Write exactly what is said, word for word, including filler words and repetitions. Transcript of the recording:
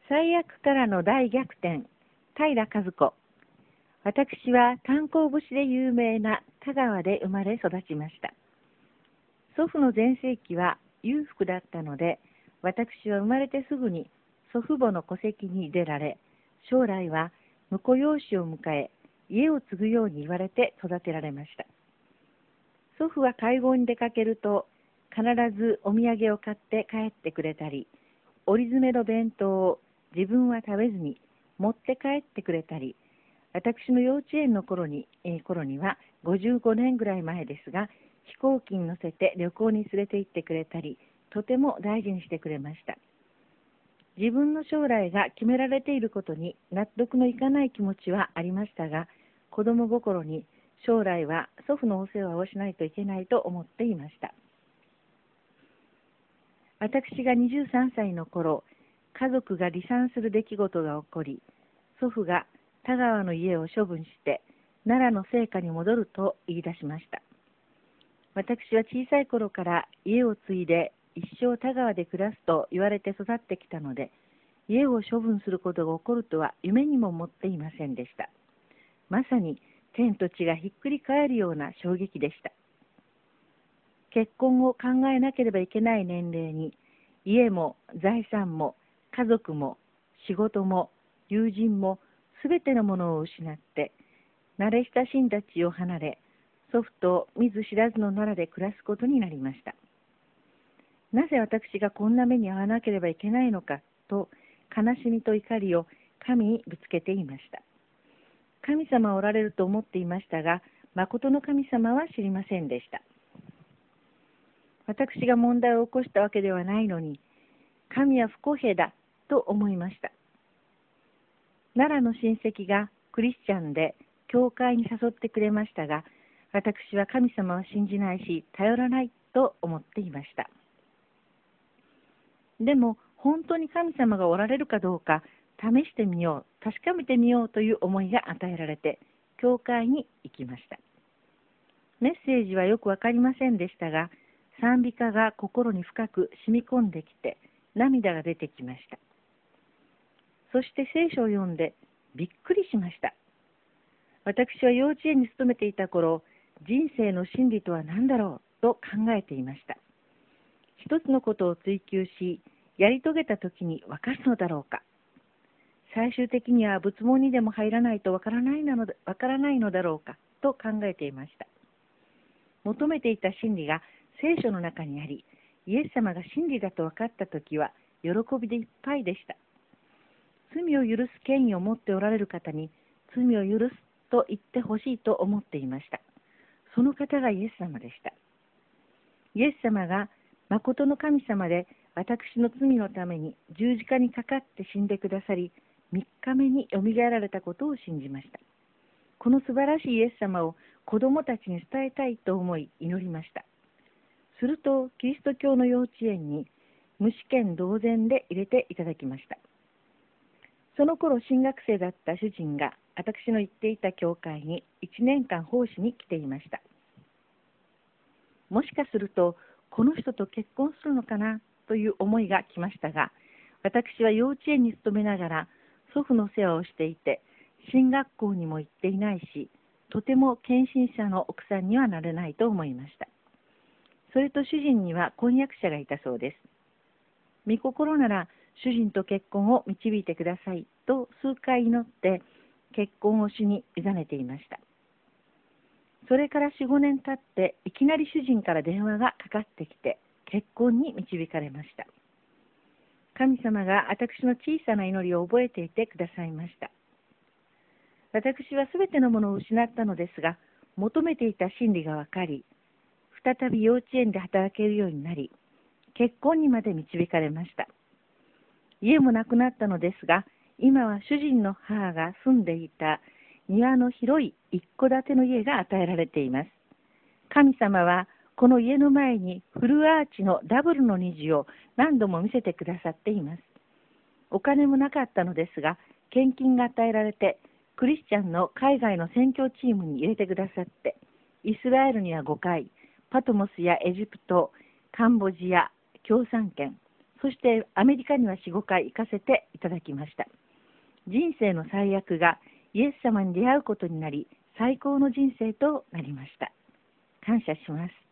最悪からの大逆転、平和子。私は炭鉱節で有名な田川で生まれ育ちました。祖父の全盛期は裕福だったので、私は生まれてすぐに祖父母の戸籍に出られ、将来は婿養子を迎え、家を継ぐように言われて育てられました。祖父は会合に出かけると、必ずお土産を買って帰ってくれたり、折り詰めの弁当を自分は食べずに持って帰ってくれたり、私の幼稚園の頃に、えー、頃にはごじゅうごねんぐらい前ですが、飛行機に乗せて旅行に連れて行ってくれたり、とても大事にしてくれました。自分の将来が決められていることに納得のいかない気持ちはありましたが、子供心に将来は祖父のお世話をしないといけないと思っていました。私がにじゅうさんさいの頃、家族が離散する出来事が起こり、祖父が田川の家を処分して奈良の生家に戻ると言い出しました。私は小さい頃から家を継いで一生田川で暮らすと言われて育ってきたので、家を処分することが起こるとは夢にも思っていませんでした。まさに天と地がひっくり返るような衝撃でした。結婚を考えなければいけない年齢に、家も財産も家族も仕事も友人もすべてのものを失って、慣れ親しんだ地を離れ、祖父と見ず知らずの奈良で暮らすことになりました。なぜ私がこんな目に遭わなければいけないのかと、悲しみと怒りを神にぶつけていました。神様はおられると思っていましたが、誠の神様は知りませんでした。私が問題を起こしたわけではないのに、神は不公平だと思いました。奈良の親戚がクリスチャンで教会に誘ってくれましたが、私は神様は信じないし頼らないと思っていました。でも本当に神様がおられるかどうか試してみよう、確かめてみようという思いが与えられて、教会に行きました。メッセージはよくわかりませんでしたが、賛美歌が心に深く染み込んできて、涙が出てきました。そして聖書を読んでびっくりしました。私は幼稚園に勤めていた頃、人生の真理とは何だろうと考えていました。一つのことを追求し、やり遂げた時に分かるのだろうか。最終的には仏門にでも入らないと分からないのだ、分からないのだろうかと考えていました。求めていた真理が聖書の中にあり、イエス様が真理だと分かったときは喜びでいっぱいでした。罪を許す権威を持っておられる方に罪を許すと言ってほしいと思っていました。その方がイエス様でした。イエス様が誠の神様で私の罪のために十字架にかかって死んでくださり、みっかめによみがえられたことを信じました。この素晴らしいイエス様を子供たちに伝えたいと思い祈りました。するとキリスト教の幼稚園に無試験同然で入れていただきました。その頃新学生だった主人が私の行っていた教会にいちねんかん奉仕に来ていました。もしかするとこの人と結婚するのかなという思いが来ましたが、私は幼稚園に勤めながら祖父の世話をしていて、進学校にも行っていないし、とても献身者の奥さんにはなれないと思いました。それと主人には婚約者がいたそうです。御心なら主人と結婚を導いてくださいと数回祈って結婚を主に委ねていました。それからよん、ごねん経っていきなり主人から電話がかかってきて結婚に導かれました。神様が私の小さな祈りを覚えていてくださいました。私はすべてのものを失ったのですが、求めていた真理が分かり、再び幼稚園で働けるようになり、結婚にまで導かれました。家もなくなったのですが、今は主人の母が住んでいた庭の広い一戸建ての家が与えられています。神様はこの家の前にフルアーチのダブルの虹を何度も見せてくださっています。お金もなかったのですが、献金が与えられて、クリスチャンの海外の宣教チームに入れてくださって、イスラエルにはごかい、パトモスやエジプト、カンボジア、共産圏、 そしてアメリカにはよん、ごかい行かせていただきました。人生の最悪がイエス様に出会うことになり、最高の人生となりました。感謝します。